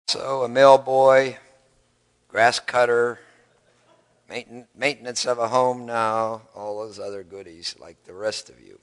So a mail boy, grass cutter, maintenance of a home now, all those other goodies like the rest of you.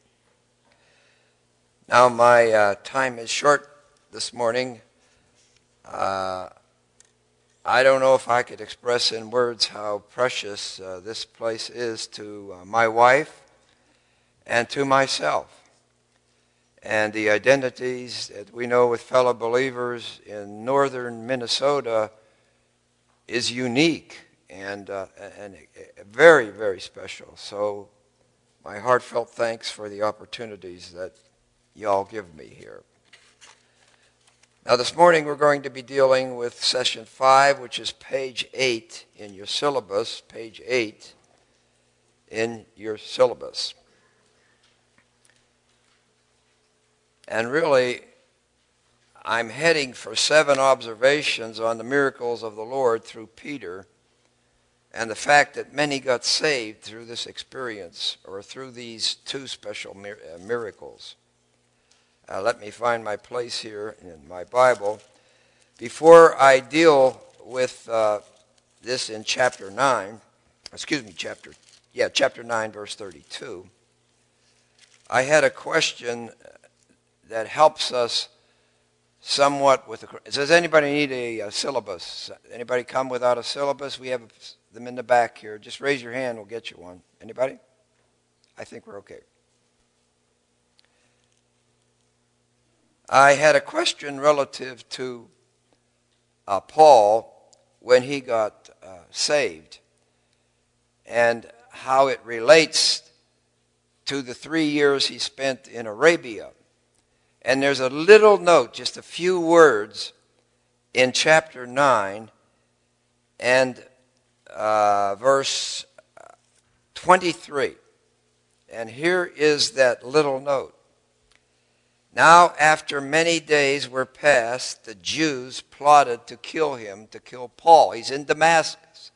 Now my time is short this morning. I don't know if I could express in words how precious this place is to my wife and to myself. And the identities that we know with fellow believers in northern Minnesota is unique and very, very special. So my heartfelt thanks for the opportunities that y'all give me here. Now this morning we're going to be dealing with session 5, which is page 8 in your syllabus, page 8 in your syllabus. And really, I'm heading for 7 observations on the miracles of the Lord through Peter and the fact that many got saved through this experience or through these 2 special miracles. Let me find my place here in my Bible. Before I deal with this in chapter 9, chapter 9, verse 32, I had a question that helps us somewhat with does anybody need a syllabus? Anybody come without a syllabus? We have them in the back here. Just raise your hand, we'll get you one. Anybody? I think we're okay. I had a question relative to Paul when he got saved and how it relates to the 3 years he spent in Arabia. And there's a little note, just a few words, in chapter 9 and verse 23. And here is that little note. Now, after many days were passed, the Jews plotted to kill Paul. He's in Damascus.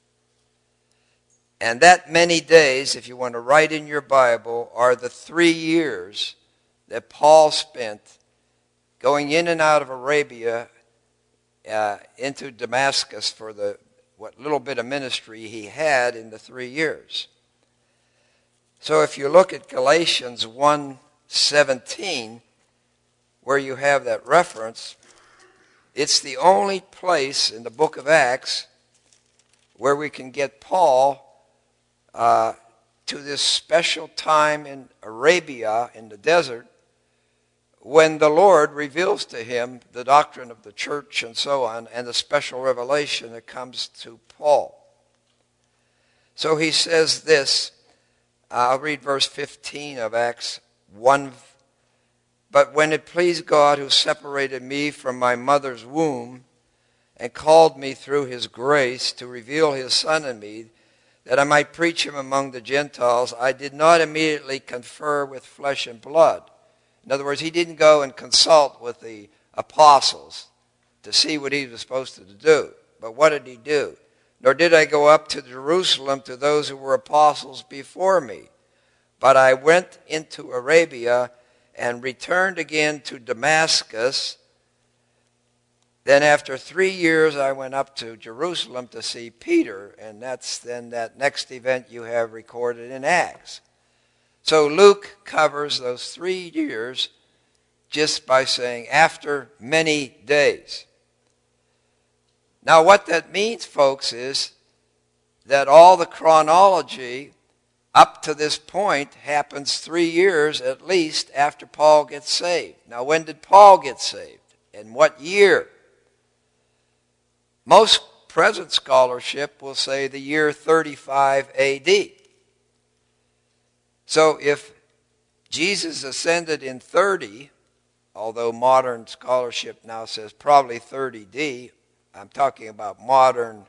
And that many days, if you want to write in your Bible, are the 3 years that Paul spent going in and out of Arabia into Damascus for what little bit of ministry he had in the 3 years. So if you look at Galatians 1:17, where you have that reference, it's the only place in the book of Acts where we can get Paul to this special time in Arabia, in the desert, when the Lord reveals to him the doctrine of the church and so on, and the special revelation that comes to Paul. So he says this, I'll read verse 15 of Acts 1. But when it pleased God, who separated me from my mother's womb and called me through his grace to reveal his Son in me, that I might preach him among the Gentiles, I did not immediately confer with flesh and blood. In other words, he didn't go and consult with the apostles to see what he was supposed to do. But what did he do? Nor did I go up to Jerusalem to those who were apostles before me. But I went into Arabia and returned again to Damascus. Then after 3 years, I went up to Jerusalem to see Peter. And that's then that next event you have recorded in Acts. So Luke covers those 3 years just by saying, after many days. Now what that means, folks, is that all the chronology up to this point happens 3 years at least after Paul gets saved. Now when did Paul get saved? In what year? Most present scholarship will say the year 35 A.D. So if Jesus ascended in 30, although modern scholarship now says probably 30 D, I'm talking about modern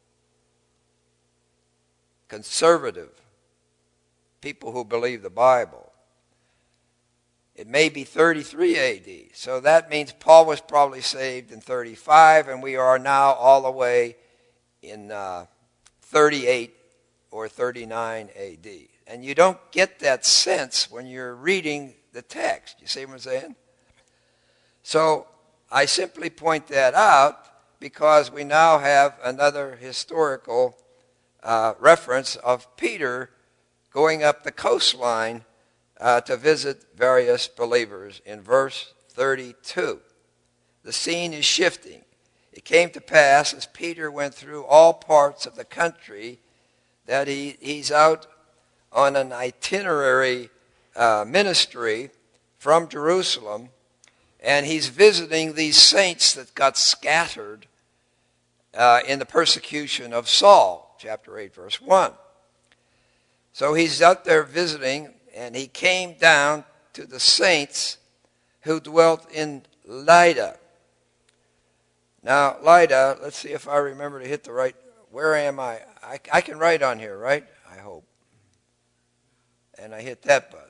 conservative people who believe the Bible. It may be 33 A.D. So that means Paul was probably saved in 35, and we are now all the way in 38 or 39 A.D. And you don't get that sense when you're reading the text. You see what I'm saying? So I simply point that out because we now have another historical reference of Peter going up the coastline to visit various believers in verse 32. The scene is shifting. It came to pass as Peter went through all parts of the country that he's out on an itinerary ministry from Jerusalem, and he's visiting these saints that got scattered in the persecution of Saul, chapter 8, verse 1. So he's out there visiting, and he came down to the saints who dwelt in Lydda. Now, Lydda, let's see if I remember to hit the right, where am I? I can write on here, right? I hope. And I hit that button.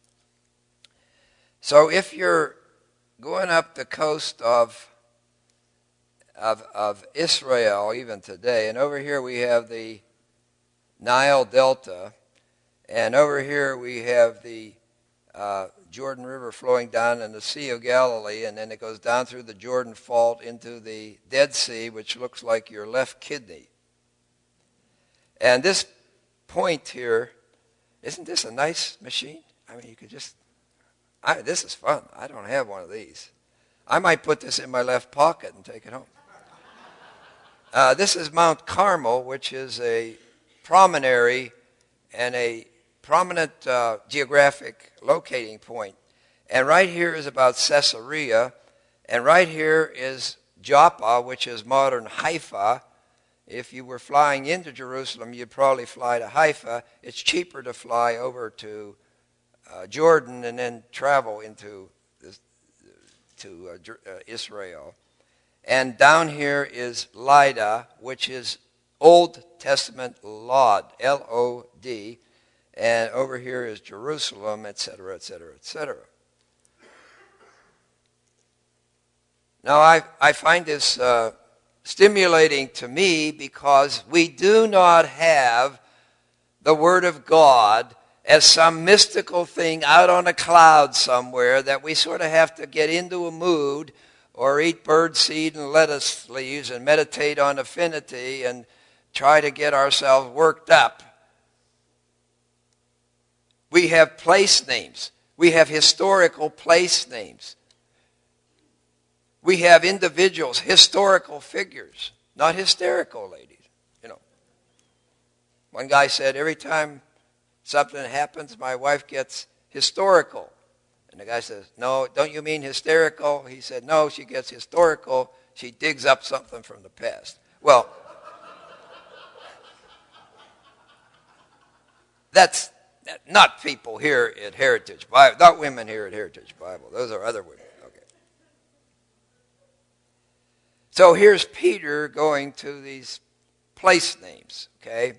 So if you're going up the coast of Israel, even today, and over here we have the Nile Delta, and over here we have the Jordan River flowing down in the Sea of Galilee, and then it goes down through the Jordan Fault into the Dead Sea, which looks like your left kidney. And this point here, isn't this a nice machine? I mean, you could just, this is fun. I don't have one of these. I might put this in my left pocket and take it home. This is Mount Carmel, which is a promontory and a prominent geographic locating point. And right here is about Caesarea, and right here is Joppa, which is modern Haifa. If you were flying into Jerusalem, you'd probably fly to Haifa. It's cheaper to fly over to Jordan and then travel into Israel. And down here is Lydda, which is Old Testament Lod, L-O-D. And over here is Jerusalem, etc., etc., etc. Now, I find this stimulating to me because we do not have the Word of God as some mystical thing out on a cloud somewhere that we sort of have to get into a mood or eat bird seed and lettuce leaves and meditate on affinity and try to get ourselves worked up. We have place names. We have historical place names. We have individuals, historical figures, not hysterical ladies. You know, one guy said, every time something happens, my wife gets historical. And the guy says, no, don't you mean hysterical? He said, no, she gets historical. She digs up something from the past. Well, that's not people here at Heritage Bible, not women here at Heritage Bible. Those are other women. Okay. So here's Peter going to these place names, okay?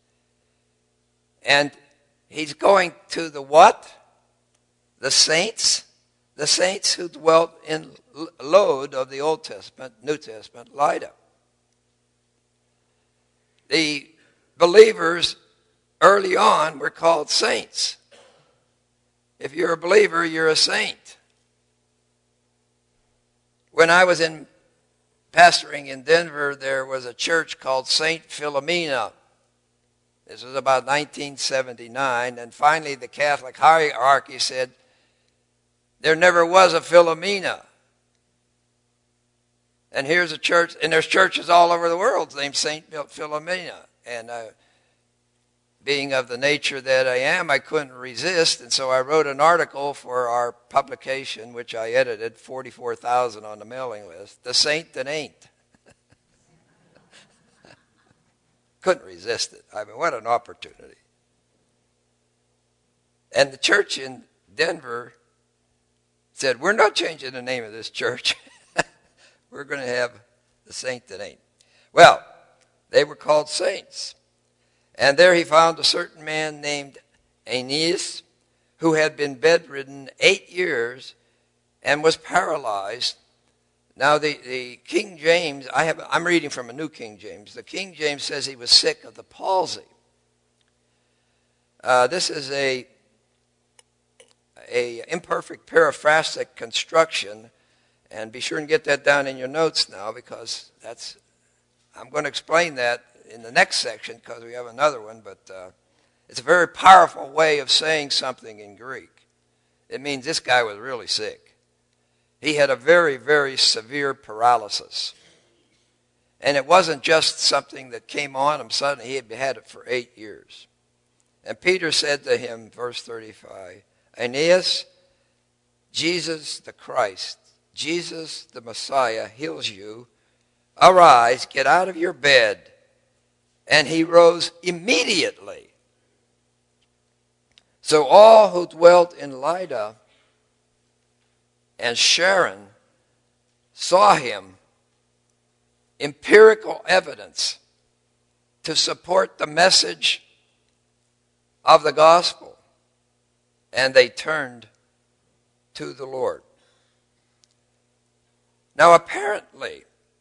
And he's going to the what? The saints who dwelt in Lod of the Old Testament, New Testament, Lydda. The believers early on were called saints. If you're a believer, you're a saint. When I was pastoring in Denver, there was a church called St. Philomena. This was about 1979, and finally the Catholic hierarchy said, there never was a Philomena. And here's a church, and there's churches all over the world named St. Philomena. And being of the nature that I am, I couldn't resist, and so I wrote an article for our publication, which I edited, 44,000 on the mailing list, The Saint That Ain't. Couldn't resist it. I mean, what an opportunity. And the church in Denver said, we're not changing the name of this church. We're going to have The Saint That Ain't. Well, they were called saints. And there he found a certain man named Aeneas, who had been bedridden 8 years and was paralyzed. Now the King James, I'm reading from a New King James. The King James says he was sick of the palsy. This is a imperfect paraphrastic construction, And be sure and get that down in your notes now, because I'm going to explain that in the next section because we have another one, but it's a very powerful way of saying something in Greek. It means this guy was really sick. He had a very, very severe paralysis. And it wasn't just something that came on him suddenly. He had had it for 8 years. And Peter said to him, verse 35, Aeneas, Jesus the Christ, Jesus the Messiah heals you. Arise, get out of your bed. And he rose immediately. So all who dwelt in Lydda and Sharon saw him, empirical evidence to support the message of the gospel, and they turned to the Lord. Now apparently,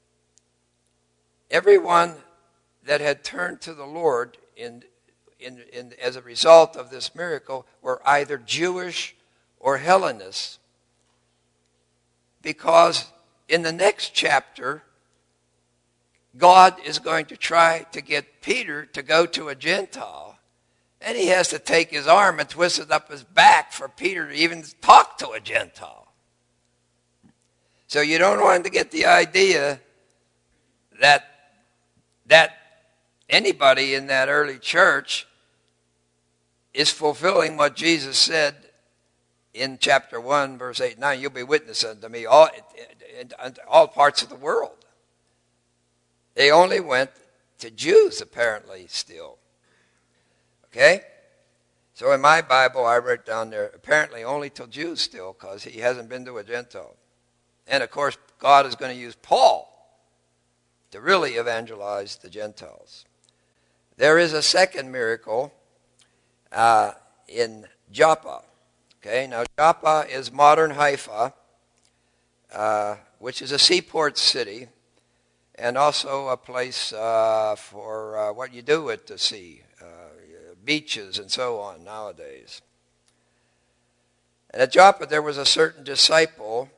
everyone that had turned to the Lord as a result of this miracle were either Jewish or Hellenists, because in the next chapter, God is going to try to get Peter to go to a Gentile, and he has to take his arm and twist it up his back for Peter to even talk to a Gentile. So you don't want to get the idea that anybody in that early church is fulfilling what Jesus said in chapter 1, verse 8 and 9. You'll be witness unto me in all parts of the world. They only went to Jews, apparently, still. Okay? So in my Bible, I wrote down there, apparently only to Jews still, because he hasn't been to a Gentile. And, of course, God is going to use Paul to really evangelize the Gentiles. There is a second miracle in Joppa. Okay, now Joppa is modern Haifa, which is a seaport city, and also a place for what you do at the sea, beaches and so on nowadays. And at Joppa there was a certain disciple.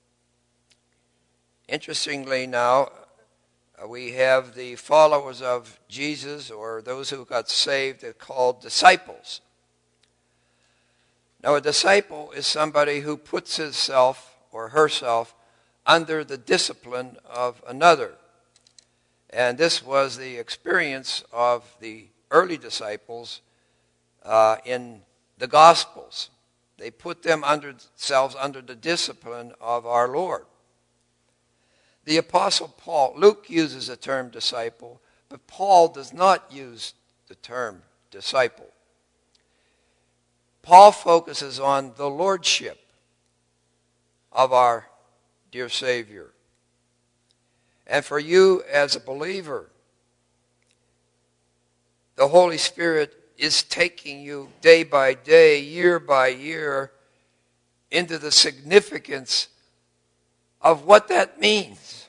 Interestingly now, we have the followers of Jesus, or those who got saved, are called disciples. Now a disciple is somebody who puts himself or herself under the discipline of another. And this was the experience of the early disciples in the Gospels. They put themselves under the discipline of our Lord. The Apostle Paul, Luke uses the term disciple, but Paul does not use the term disciple. Paul focuses on the lordship of our dear Savior. And for you as a believer, the Holy Spirit is taking you day by day, year by year, into the significance of what that means.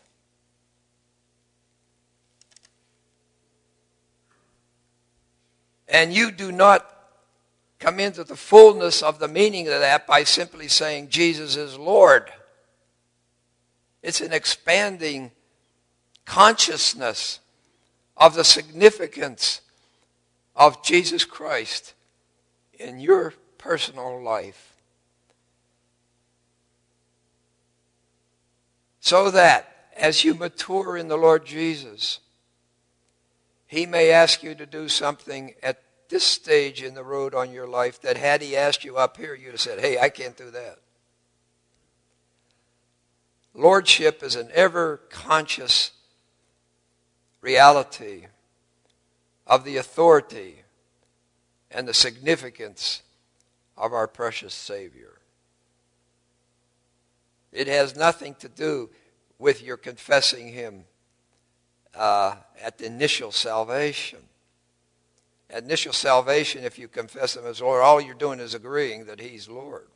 And you do not come into the fullness of the meaning of that by simply saying Jesus is Lord. It's an expanding consciousness of the significance of Jesus Christ in your personal life. So that as you mature in the Lord Jesus, he may ask you to do something at this stage in the road on your life that had he asked you up here, you'd have said, hey, I can't do that. Lordship is an ever-conscious reality of the authority and the significance of our precious Savior. It has nothing to do with your confessing him at the initial salvation. At initial salvation, if you confess him as Lord, all you're doing is agreeing that he's Lord.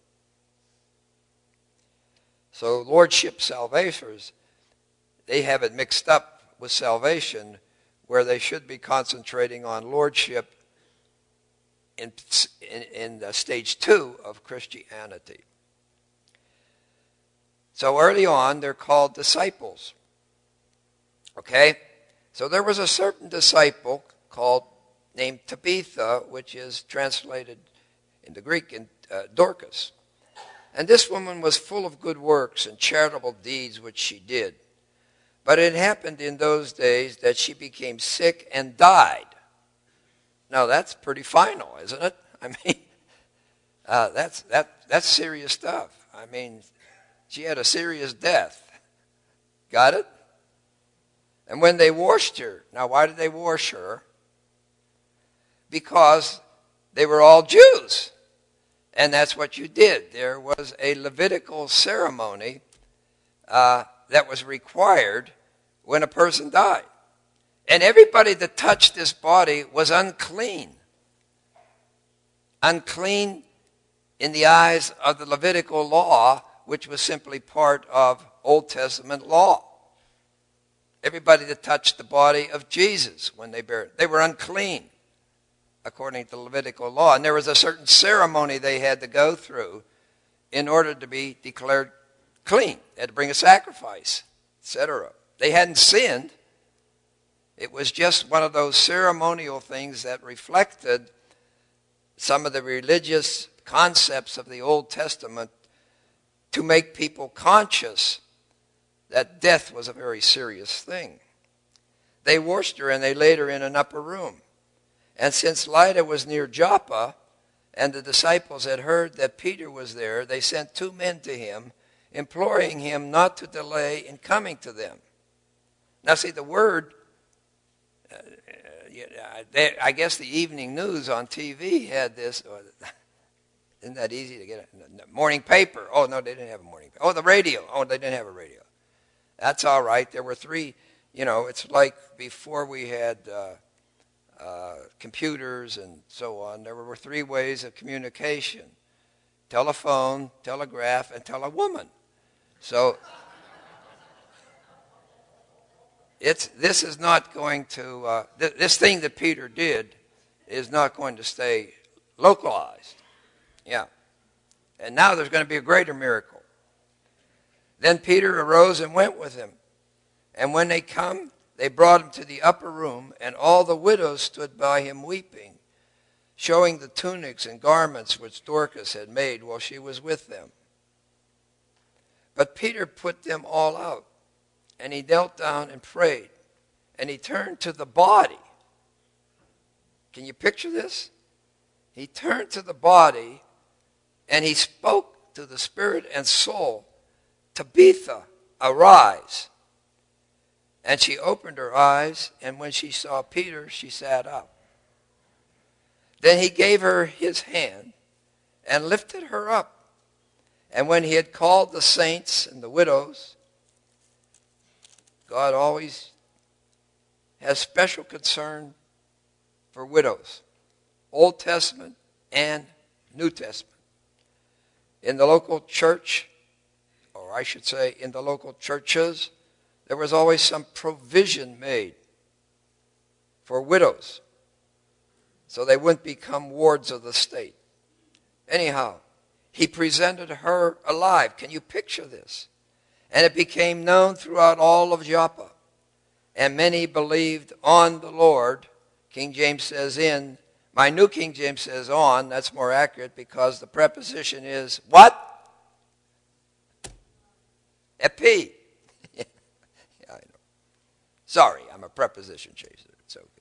So lordship salvators, they have it mixed up with salvation, where they should be concentrating on lordship in stage 2 of Christianity. So early on, they're called disciples. Okay? So there was a certain disciple named Tabitha, which is translated in the Greek in Dorcas. And this woman was full of good works and charitable deeds which she did. But it happened in those days that she became sick and died. Now that's pretty final, isn't it? I mean, that's serious stuff. I mean, she had a serious death. Got it? And when they washed her, now why did they wash her? Because they were all Jews. And that's what you did. There was a Levitical ceremony that was required when a person died. And everybody that touched this body was unclean. Unclean in the eyes of the Levitical law, which was simply part of Old Testament law. Everybody that touched the body of Jesus when they buried, they were unclean according to the Levitical law. And there was a certain ceremony they had to go through in order to be declared clean. They had to bring a sacrifice, etc. They hadn't sinned. It was just one of those ceremonial things that reflected some of the religious concepts of the Old Testament to make people conscious that death was a very serious thing. They washed her and they laid her in an upper room. And since Lydda was near Joppa, and the disciples had heard that Peter was there, they sent 2 men to him, imploring him not to delay in coming to them. Now see, the word, I guess the evening news on TV had this. Isn't that easy to get? Morning paper. Oh, no, they didn't have a morning paper. Oh, the radio. Oh, they didn't have a radio. That's all right. There were 3, it's like before we had computers and so on. There were 3 ways of communication: telephone, telegraph, and telewoman. So this is not going to, this thing that Peter did is not going to stay localized. Yeah. And now there's going to be a greater miracle. Then Peter arose and went with him. And when they come, they brought him to the upper room, and all the widows stood by him weeping, showing the tunics and garments which Dorcas had made while she was with them. But Peter put them all out, and he knelt down and prayed, and he turned to the body. Can you picture this? He turned to the body, and he spoke to the spirit and soul, "Tabitha, arise." And she opened her eyes, and when she saw Peter, she sat up. Then he gave her his hand and lifted her up. And when he had called the saints and the widows, God always has special concern for widows, Old Testament and New Testament. In the local church, or I should say in the local churches, there was always some provision made for widows so they wouldn't become wards of the state. Anyhow, he presented her alive. Can you picture this? And it became known throughout all of Joppa. And many believed on the Lord. King James says in. My New King James says on. That's more accurate because the preposition is what? Epi. Yeah, I know. Sorry, I'm a preposition chaser. It's okay.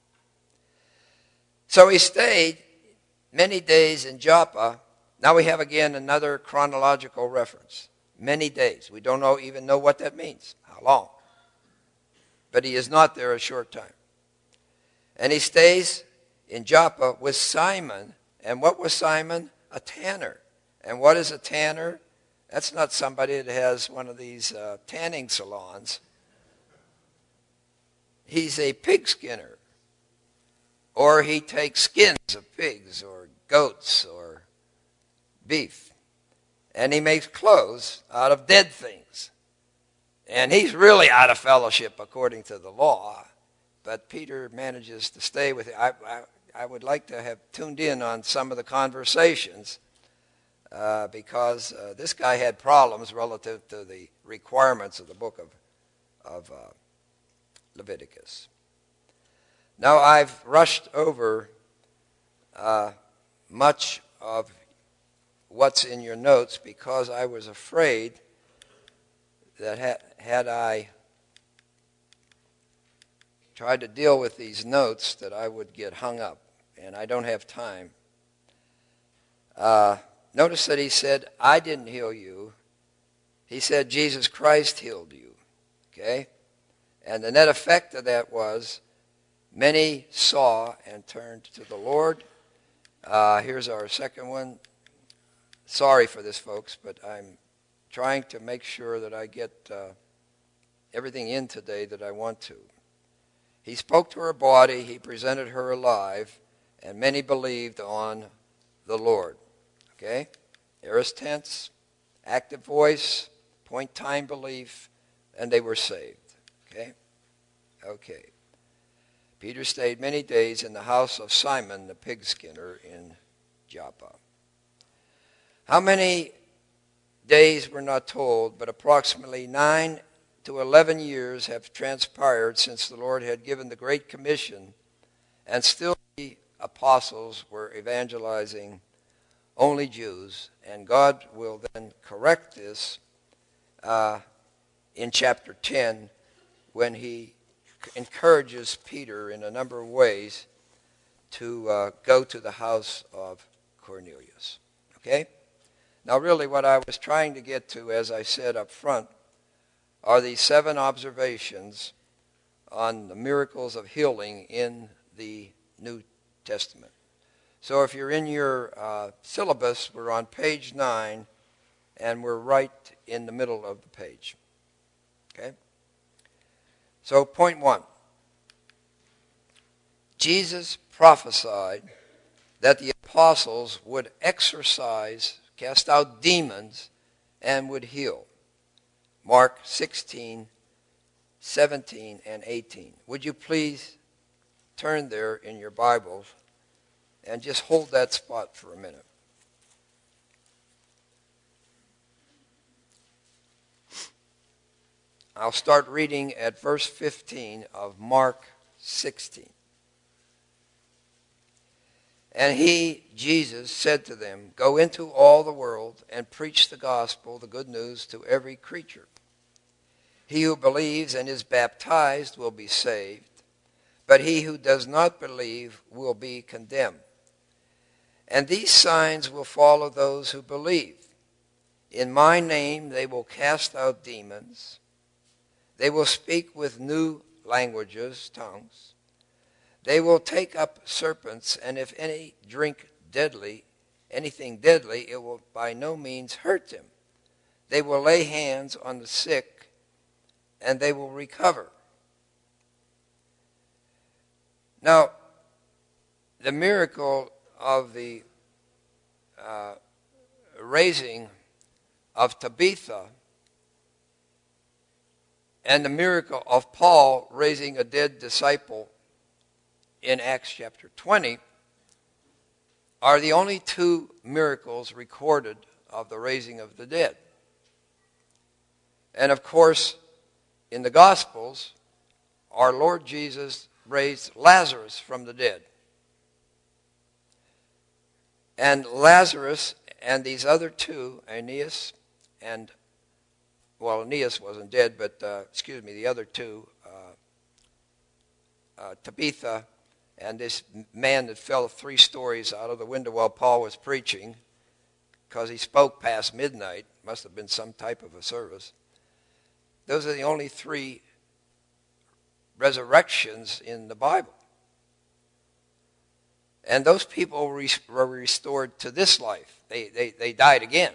So he stayed many days in Joppa. Now we have again another chronological reference. Many days. We don't even know what that means. How long? But he is not there a short time. And he stays in Joppa with Simon. And what was Simon? A tanner. And what is a tanner? That's not somebody that has one of these tanning salons. He's a pig skinner. Or he takes skins of pigs or goats or beef. And he makes clothes out of dead things. And he's really out of fellowship according to the law. But Peter manages to stay with it. I would like to have tuned in on some of the conversations because this guy had problems relative to the requirements of the book of Leviticus. Now, I've rushed over much of what's in your notes because I was afraid that had I tried to deal with these notes that I would get hung up, and I don't have time. Notice that he said, I didn't heal you. He said, Jesus Christ healed you. Okay? And the net effect of that was many saw and turned to the Lord. Here's our second one. Sorry for this, folks, but I'm trying to make sure that I get everything in today that I want to. He spoke to her body, he presented her alive, and many believed on the Lord. Okay? Aorist tense, active voice, point time belief, and they were saved. Okay? Okay. Peter stayed many days in the house of Simon the pig skinner in Joppa. How many days we're not told, but approximately 9 to 11 years have transpired since the Lord had given the Great Commission, and still the apostles were evangelizing only Jews, and God will then correct this in chapter 10 when he encourages Peter in a number of ways to go to the house of Cornelius. Okay? Now really what I was trying to get to, as I said up front, are these 7 observations on the miracles of healing in the New Testament. So if you're in your syllabus, we're on page 9, and we're right in the middle of the page. Okay? So point 1. Jesus prophesied that the apostles would exorcise, cast out demons, and would heal. Mark 16, 17, and 18. Would you please turn there in your Bibles and just hold that spot for a minute. I'll start reading at verse 15 of Mark 16. And he, Jesus, said to them, Go into all the world and preach the gospel, the good news, to every creature. He who believes and is baptized will be saved, but he who does not believe will be condemned. And these signs will follow those who believe. In my name they will cast out demons. They will speak with new languages, tongues. They will take up serpents, and if any drink anything deadly, it will by no means hurt them. They will lay hands on the sick, and they will recover. Now, the miracle of the raising of Tabitha and the miracle of Paul raising a dead disciple in Acts chapter 20 are the only 2 miracles recorded of the raising of the dead. And of course, in the Gospels, our Lord Jesus raised Lazarus from the dead. And Lazarus and these other 2, Aeneas and, well, Aeneas wasn't dead, but, the other 2, Tabitha and this man that fell 3 stories out of the window while Paul was preaching, because he spoke past midnight, must have been some type of a service. Those are the only 3 resurrections in the Bible. And those people were restored to this life. They died again.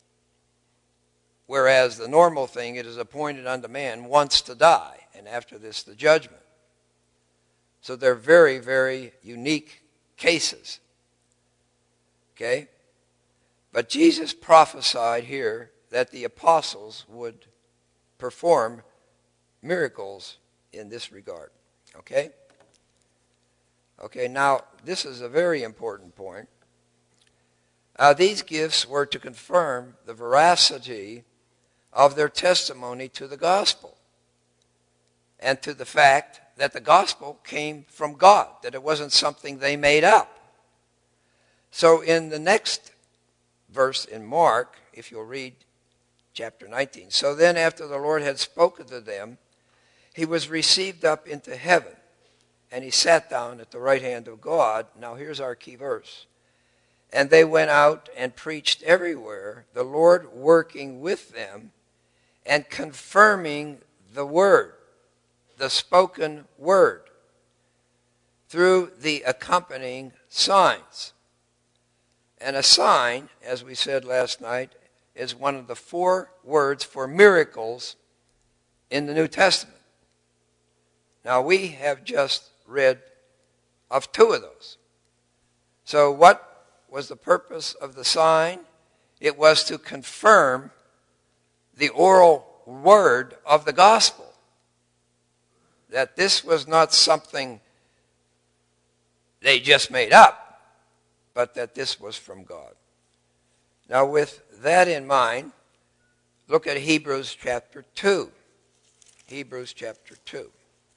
Whereas the normal thing, it is appointed unto man once to die, and after this the judgment. So they're very, very unique cases. Okay? But Jesus prophesied here that the apostles would perform miracles in this regard. Okay? Okay, now this is a very important point. These gifts were to confirm the veracity of their testimony to the gospel and to the fact that the gospel came from God, that it wasn't something they made up. So in the next verse in Mark, if you'll read chapter 19, so then after the Lord had spoken to them, he was received up into heaven, and he sat down at the right hand of God. Now here's our key verse. And they went out and preached everywhere, the Lord working with them and confirming the word, the spoken word, through the accompanying signs. And a sign, as we said last night, is one of the 4 words for miracles in the New Testament. Now we have just read of 2 of those. So what was the purpose of the sign? It was to confirm the oral word of the gospel, that this was not something they just made up, but that this was from God. Now with that in mind, look at Hebrews chapter 2. Hebrews chapter 2.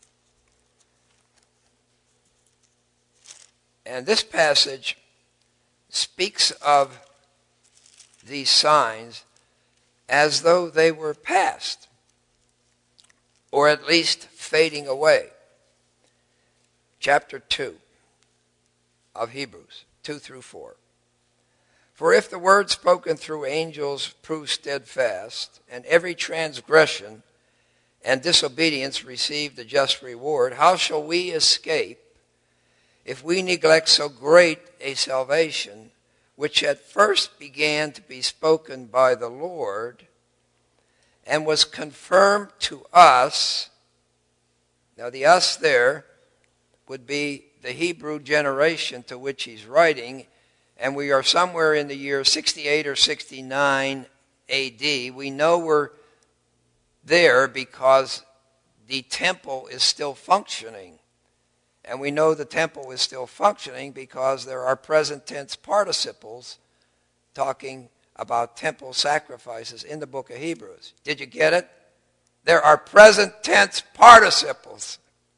And this passage speaks of these signs as though they were past, or at least fading away. Chapter 2 of Hebrews, 2 through 4. For if the word spoken through angels proved steadfast, and every transgression and disobedience received a just reward, how shall we escape if we neglect so great a salvation, which at first began to be spoken by the Lord, and was confirmed to us? Now the us there would be the Hebrew generation to which he's writing, and we are somewhere in the year 68 or 69 A.D. We know we're there because the temple is still functioning. And we know the temple is still functioning because there are present tense participles talking about temple sacrifices in the book of Hebrews. Did you get it? There are present tense participles.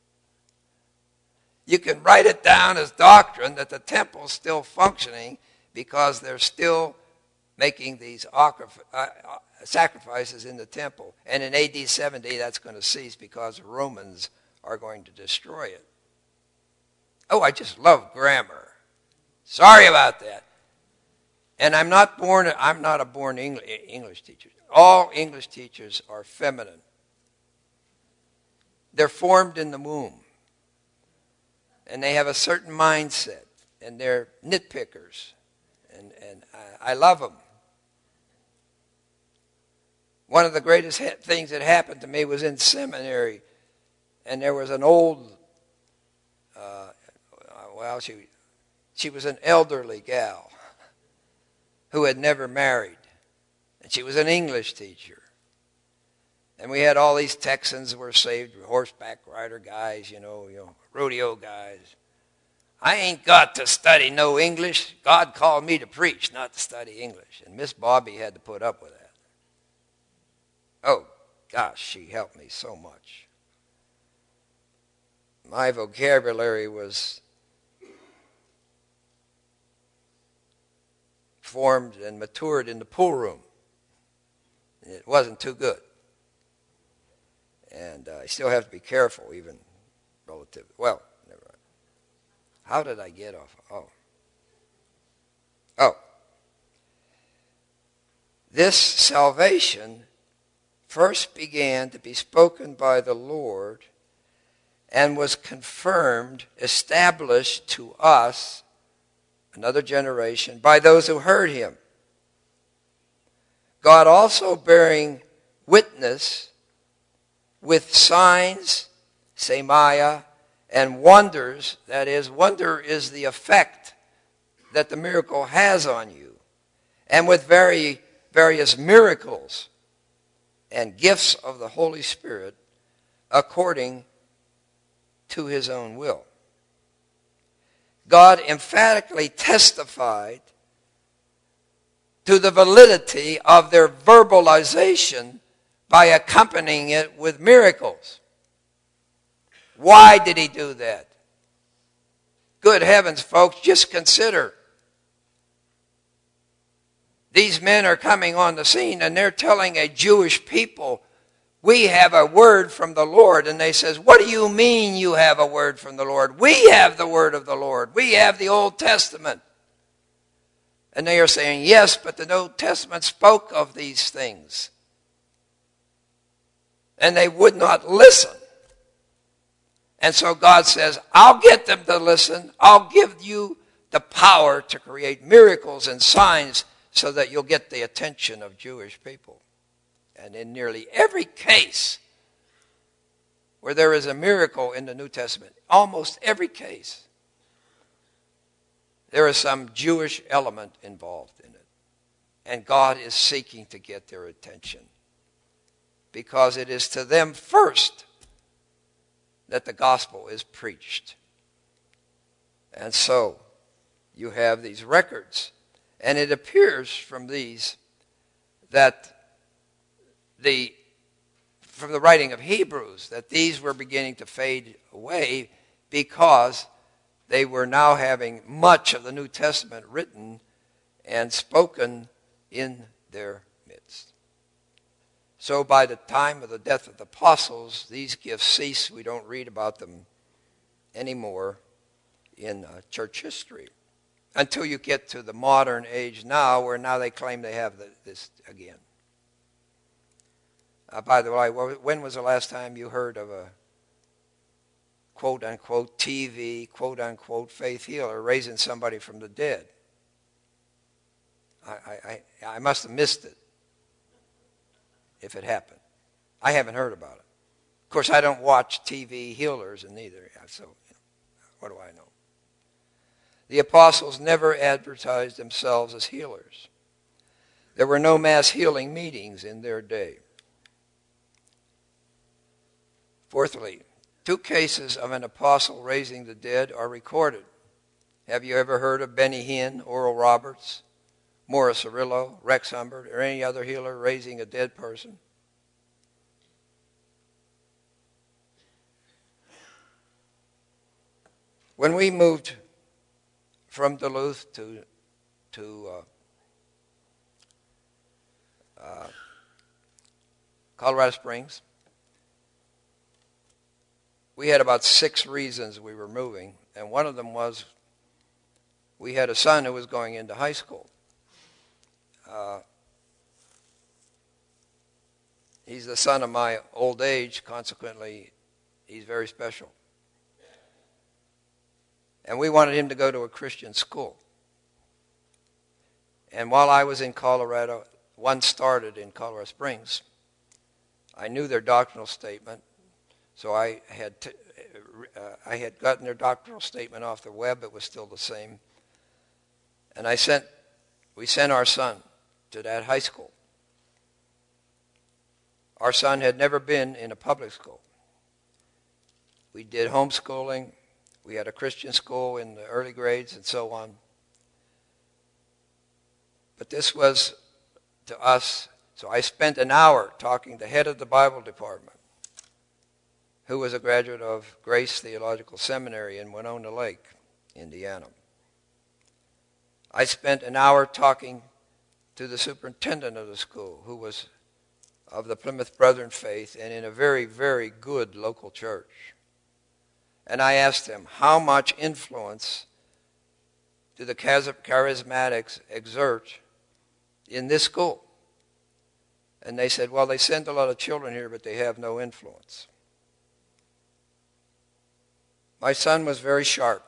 You can write it down as doctrine that the temple is still functioning because they're still making these sacrifices in the temple. And in AD 70, that's going to cease because the Romans are going to destroy it. Oh, I just love grammar. Sorry about that. And I'm not a born English teacher. All English teachers are feminine. They're formed in the womb. And they have a certain mindset. And they're nitpickers. And I love them. One of the greatest things that happened to me was in seminary. And there was an old... she was an elderly gal who had never married. And she was an English teacher. And we had all these Texans who were saved, horseback rider guys, rodeo guys. I ain't got to study no English. God called me to preach, not to study English. And Miss Bobby had to put up with that. Oh, gosh, she helped me so much. My vocabulary was formed and matured in the pool room. It wasn't too good. And I still have to be careful, even relative. Well, never mind. How did I get off? Oh. This salvation first began to be spoken by the Lord and was confirmed, established to us, another generation, by those who heard him. God also bearing witness with signs, semaya, and wonders. That is, wonder is the effect that the miracle has on you. And with various miracles and gifts of the Holy Spirit according to his own will. God emphatically testified to the validity of their verbalization by accompanying it with miracles. Why did he do that? Good heavens, folks, just consider. These men are coming on the scene and they're telling a Jewish people, we have a word from the Lord. And they says, what do you mean you have a word from the Lord? We have the word of the Lord. We have the Old Testament. And they are saying, yes, but the Old Testament spoke of these things. And they would not listen. And so God says, I'll get them to listen. I'll give you the power to create miracles and signs so that you'll get the attention of Jewish people. And in nearly every case where there is a miracle in the New Testament, almost every case, there is some Jewish element involved in it. And God is seeking to get their attention. Because it is to them first that the gospel is preached. And so, you have these records. And it appears from these that from the writing of Hebrews, that these were beginning to fade away because they were now having much of the New Testament written and spoken in their midst. So by the time of the death of the apostles, these gifts cease. We don't read about them anymore in church history until you get to the modern age now, where now they claim they have this again. By the way, when was the last time you heard of a quote-unquote TV, quote-unquote faith healer raising somebody from the dead? I must have missed it if it happened. I haven't heard about it. Of course, I don't watch TV healers and neither, so what do I know? The apostles never advertised themselves as healers. There were no mass healing meetings in their day. Fourthly, 2 cases of an apostle raising the dead are recorded. Have you ever heard of Benny Hinn, Oral Roberts, Morris Cerullo, Rex Humbert, or any other healer raising a dead person? When we moved from Duluth to Colorado Springs, we had about 6 reasons we were moving, and one of them was we had a son who was going into high school. He's the son of my old age, consequently, he's very special. And we wanted him to go to a Christian school. And while I was in Colorado, one started in Colorado Springs. I knew their doctrinal statement, so I had gotten their doctrinal statement off the web. It was still the same. And we sent our son to that high school. Our son had never been in a public school. We did homeschooling. We had a Christian school in the early grades and so on. But this was, to us, so I spent an hour talking to the head of the Bible department, who was a graduate of Grace Theological Seminary in Winona Lake, Indiana. I spent an hour talking to the superintendent of the school, who was of the Plymouth Brethren faith and in a very, very good local church. And I asked him, how much influence do the charismatics exert in this school? And they said, well, they send a lot of children here, but they have no influence. My son was very sharp.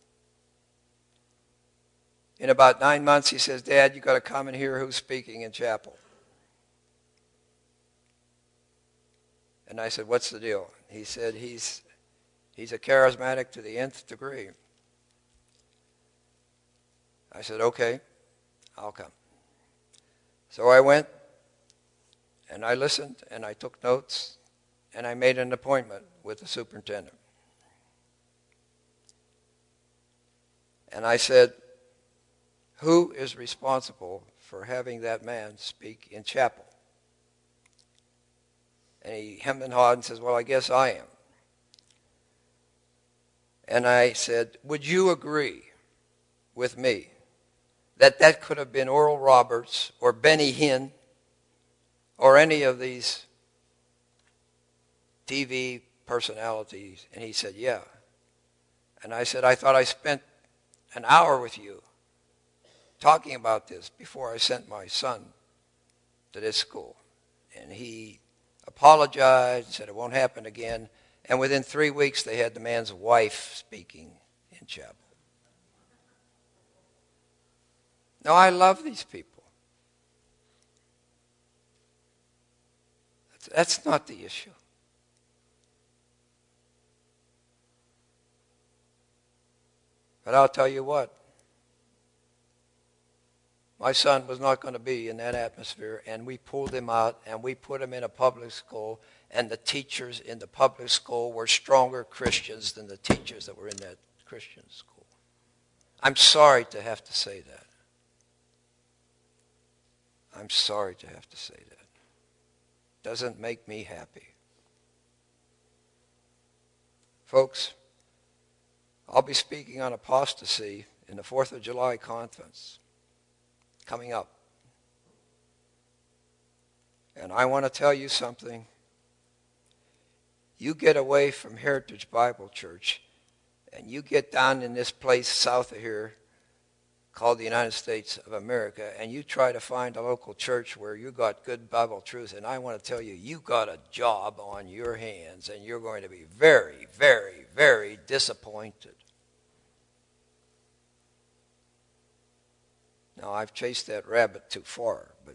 In about 9 months, he says, Dad, you got to come and hear who's speaking in chapel. And I said, what's the deal? He said, he's a charismatic to the nth degree. I said, okay, I'll come. So I went, and I listened, and I took notes, and I made an appointment with the superintendent. And I said, who is responsible for having that man speak in chapel. And he hemmed and hawed and says, well, I guess I am. And I said, would you agree with me that that could have been Oral Roberts or Benny Hinn or any of these TV personalities? And he said, yeah. And I said, I thought I spent an hour with you talking about this before I sent my son to this school. And he apologized, said it won't happen again. And within 3 weeks, they had the man's wife speaking in chapel. Now, I love these people. That's not the issue. But I'll tell you what. My son was not going to be in that atmosphere, and we pulled him out, and we put him in a public school, and the teachers in the public school were stronger Christians than the teachers that were in that Christian school. I'm sorry to have to say that. I'm sorry to have to say that. Doesn't make me happy. Folks, I'll be speaking on apostasy in the 4th of July conference coming up. And I want to tell you something. You get away from Heritage Bible Church and you get down in this place south of here called the United States of America, and you try to find a local church where you got good Bible truth, and I want to tell you, you got a job on your hands, and you're going to be very, very, very disappointed. Now, I've chased that rabbit too far, but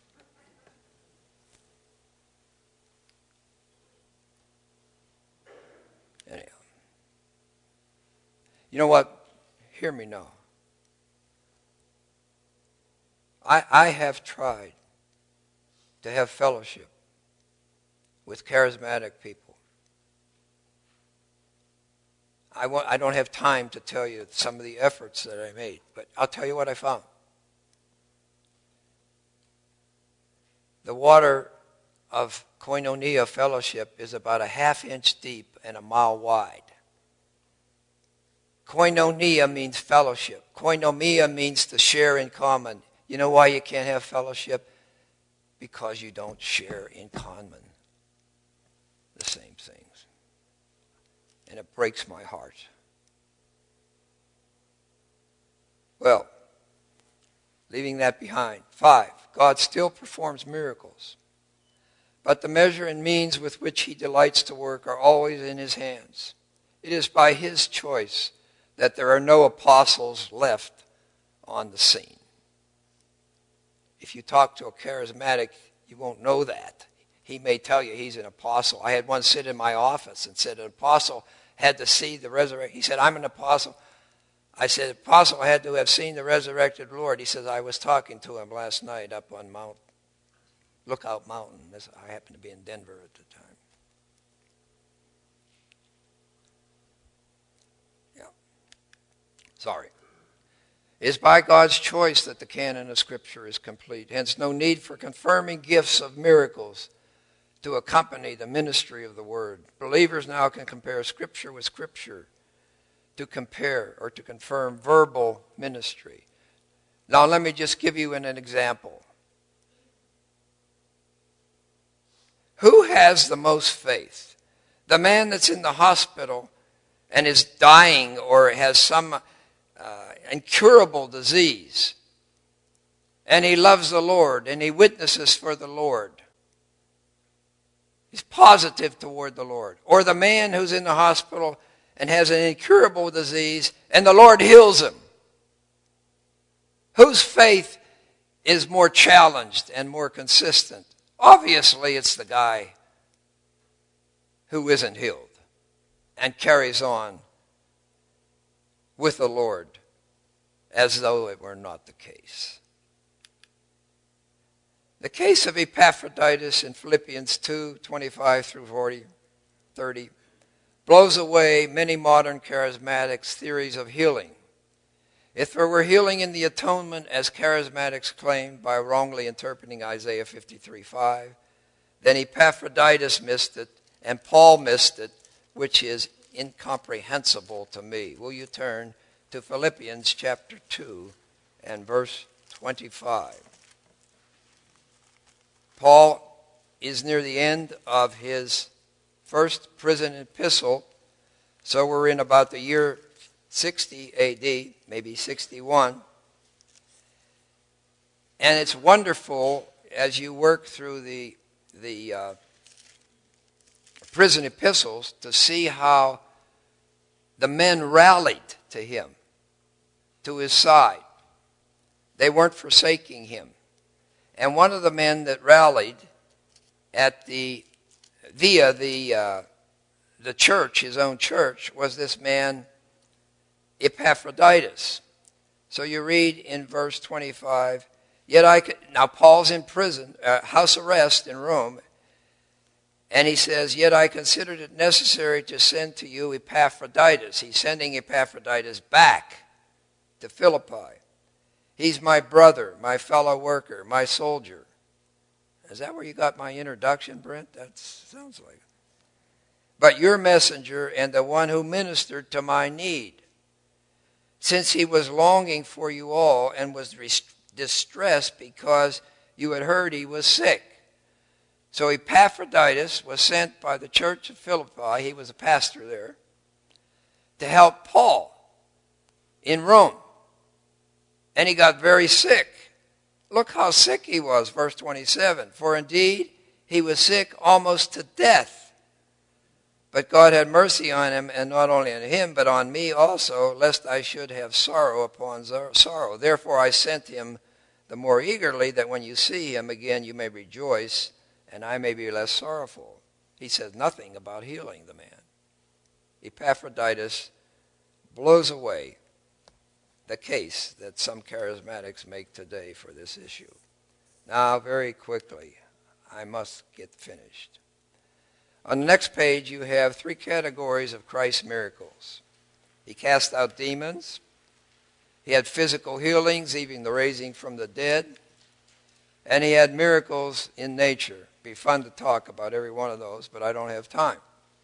anyhow. You know what? Hear me now. I have tried to have fellowship with charismatic people. I don't have time to tell you some of the efforts that I made, but I'll tell you what I found. The water of Koinonia fellowship is about a half-inch deep and a mile wide. Koinonia means fellowship. Koinonia means to share in common. You know why you can't have fellowship? Because you don't share in common the same things. And it breaks my heart. Well, leaving that behind. 5, God still performs miracles. But the measure and means with which he delights to work are always in his hands. It is by his choice that there are no apostles left on the scene. If you talk to a charismatic, you won't know that. He may tell you he's an apostle. I had one sit in my office and said an apostle had to see the resurrection. He said, I'm an apostle. I said, apostle had to have seen the resurrected Lord. He says, I was talking to him last night up on Lookout Mountain. I happened to be in Denver at the time. Yeah. Sorry. It is by God's choice that the canon of Scripture is complete. Hence, no need for confirming gifts of miracles to accompany the ministry of the Word. Believers now can compare Scripture with Scripture to compare or to confirm verbal ministry. Now, let me just give you an example. Who has the most faith? The man that's in the hospital and is dying or has some incurable disease, and he loves the Lord and he witnesses for the Lord. He's positive toward the Lord. Or the man who's in the hospital and has an incurable disease and the Lord heals him. Whose faith is more challenged and more consistent? Obviously, it's the guy who isn't healed and carries on with the Lord as though it were not the case. The case of Epaphroditus in Philippians 2:25 through 30 blows away many modern charismatics' theories of healing. If there were healing in the atonement, as charismatics claimed by wrongly interpreting Isaiah 53:5, then Epaphroditus missed it, and Paul missed it, which is incomprehensible to me. Will you turn to Philippians chapter 2 and verse 25? Paul is near the end of his first prison epistle, so we're in about the year 60 AD, maybe 61. And it's wonderful as you work through the prison epistles to see how the men rallied to him, to his side. They weren't forsaking him. And one of the men that rallied via the church, his own church, was this man Epaphroditus. So you read in verse 25, now Paul's in prison, house arrest in Rome, and he says, yet I considered it necessary to send to you Epaphroditus. He's sending Epaphroditus back to Philippi. He's my brother, my fellow worker, my soldier. Is that where you got my introduction, Brent? That sounds like it. But your messenger and the one who ministered to my need, since he was longing for you all and was distressed because you had heard he was sick. So Epaphroditus was sent by the church of Philippi, he was a pastor there, to help Paul in Rome. And he got very sick. Look how sick he was, verse 27. For indeed, he was sick almost to death. But God had mercy on him, and not only on him, but on me also, lest I should have sorrow upon sorrow. Therefore I sent him the more eagerly, that when you see him again you may rejoice, and I may be less sorrowful. He says nothing about healing the man. Epaphroditus blows away the case that some charismatics make today for this issue. Now, very quickly, I must get finished. On the next page, you have three categories of Christ's miracles. He cast out demons. He had physical healings, even the raising from the dead. And he had miracles in nature. It'd be fun to talk about every one of those, but I don't have time.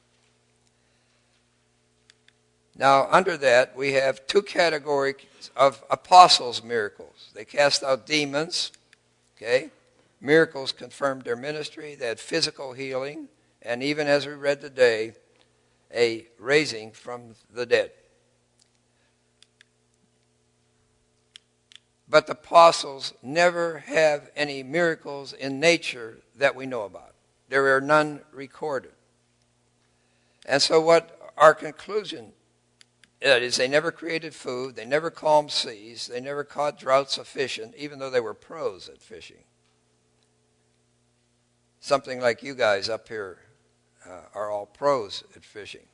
Now, under that, we have two categories of apostles' miracles. They cast out demons, okay? Miracles confirmed their ministry. They had physical healing, and even as we read today, a raising from the dead. But the apostles never have any miracles in nature that we know about. There are none recorded. And so what our conclusion is, they never created food, they never calmed seas, they never caught droughts sufficient, even though they were pros at fishing. Something like you guys up here are all pros at fishing.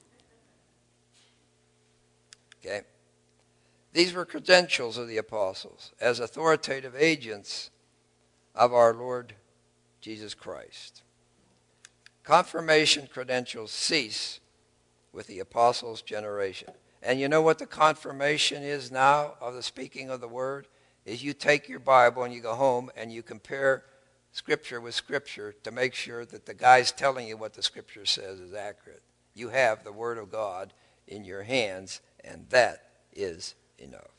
Okay? These were credentials of the apostles as authoritative agents of our Lord Jesus Christ. Confirmation credentials cease with the apostles' generation. And you know what the confirmation is now of the speaking of the word? Is you take your Bible and you go home and you compare Scripture with Scripture to make sure that the guy's telling you what the Scripture says is accurate. You have the Word of God in your hands, and that is enough.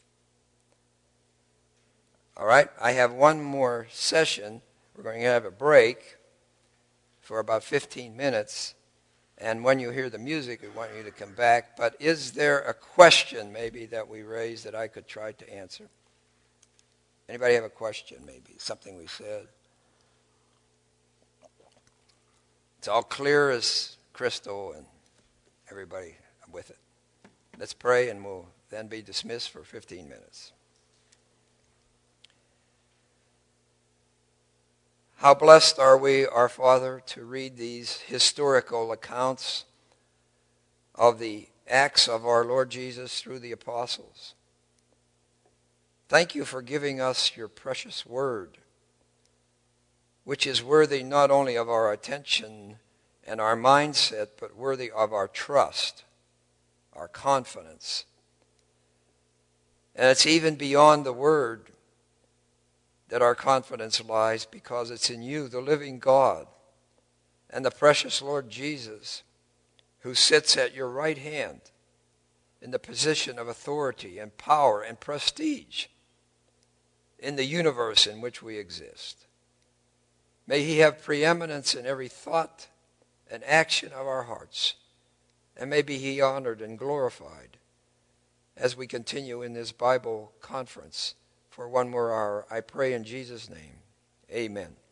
All right, I have one more session. We're going to have a break for about 15 minutes. And when you hear the music, we want you to come back. But is there a question maybe that we raised that I could try to answer? Anybody have a question maybe? Something we said? It's all clear as crystal and everybody with it. Let's pray and we'll then be dismissed for 15 minutes. How blessed are we, our Father, to read these historical accounts of the acts of our Lord Jesus through the apostles. Thank you for giving us your precious word, which is worthy not only of our attention and our mindset, but worthy of our trust, our confidence, And it's even beyond the Word that our confidence lies, because it's in you, the living God, and the precious Lord Jesus, who sits at your right hand in the position of authority and power and prestige in the universe in which we exist. May he have preeminence in every thought and action of our hearts, and may be he honored and glorified as we continue in this Bible conference for one more hour. I pray in Jesus' name. Amen.